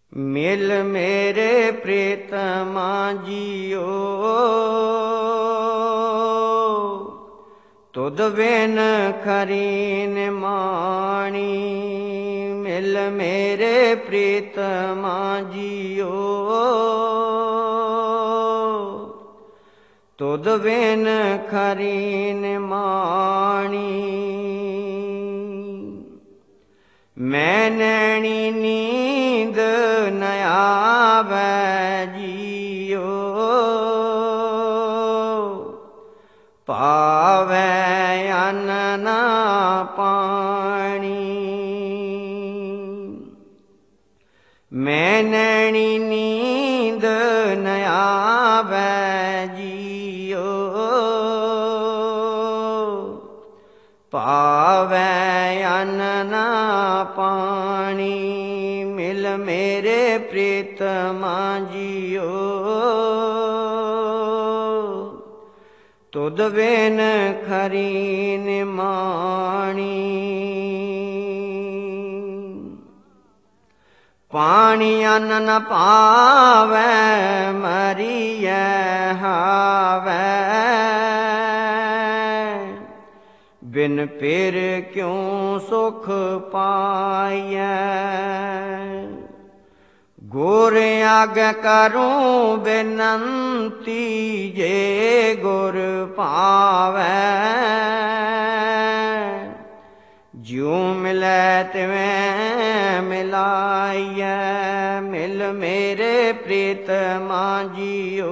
ਮਿਲ ਮੇਰੇ ਪ੍ਰੀਤਮਾ ਜੀਓ, ਤੁਧ ਬਿਨ ਖਰੀ ਨਿਮਾਣੀ। ਮਿਲ ਮੇਰੇ ਪ੍ਰੀਤਮਾ ਜੀਓ, ਤੁਧ ਬਿਨ ਖਰੀ ਨਿਮਾਣੀ। ਮੈਂ ਨੈਣੀ ਨੀਂਦ ਨ ਆਵੈ ਜੀਓ, ਭਾਵੈ ਅੰਨ ਨਾ ਪਾਣੀ। ਮੈਂ ਨੈਣੀ ਨੀਂਦ ਨ ਆਵੈ ਜੀਓ, ਭਾਵੈ ਅੰਨ ਨਾ ਪਾਣੀ। ਮਿਲ ਮੇਰੇ ਪ੍ਰੀਤਮਾ ਜੀਓ, ਤੁਧ ਬਿਨ ਖਰੀ ਨਿਮਾਣੀ। ਪਾਣੀ ਅੰਨ ਨ ਭਾਵੈ, ਮਰੀਐ ਹਾਵੈ। ਬਿਨ ਪੇਰ ਕਿਉ ਸੁਖ ਪਾਈਐ। ਗੁਰ ਆਗੈ ਕਰੂੰ ਬੇਨੰਤੀ, ਜੇ ਗੁਰ ਭਾਵੈ। ਜਿਉ ਮਿਲੈ ਤਿਵੈ ਮਿਲਾਈਐ। ਮਿਲ ਮੇਰੇ ਪ੍ਰੀਤਮਾ ਜੀਓ,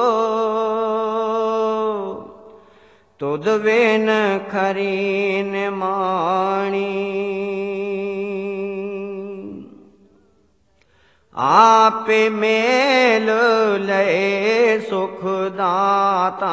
ਤੁਧ ਬਿਨ ਖਰੀ ਨਿਮਾਣੀ। ਆਪੇ ਮੇਲ ਲਏ ਸੁਖ ਦਾਤਾ,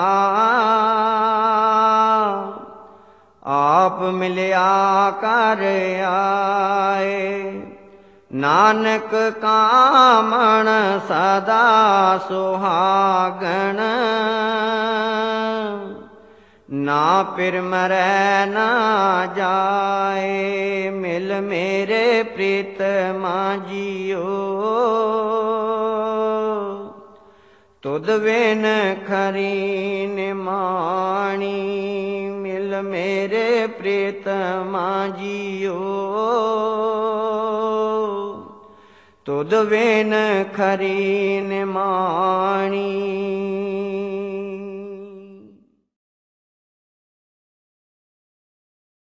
ਆਪ ਮਿਲਿਆ ਕਰ ਆਏ। ਨਾਨਕ ਕਾਮਣ ਸਦਾ ਸੁਹਾਗਣ, ਨਾ ਪਿਰ ਮਰੈ ਨਾ ਜਾਏ। ਮਿਲ ਮੇਰੇ ਪ੍ਰੀਤਮਾ ਜੀਓ, ਤੁਧ ਬਿਨ ਖਰੀ ਨਿਮਾਣੀ। ਮਿਲ ਮੇਰੇ ਪ੍ਰੀਤਮਾ ਜੀਓ, ਤੁਧ ਬਿਨ ਖਰੀ ਨਿਮਾਣੀ।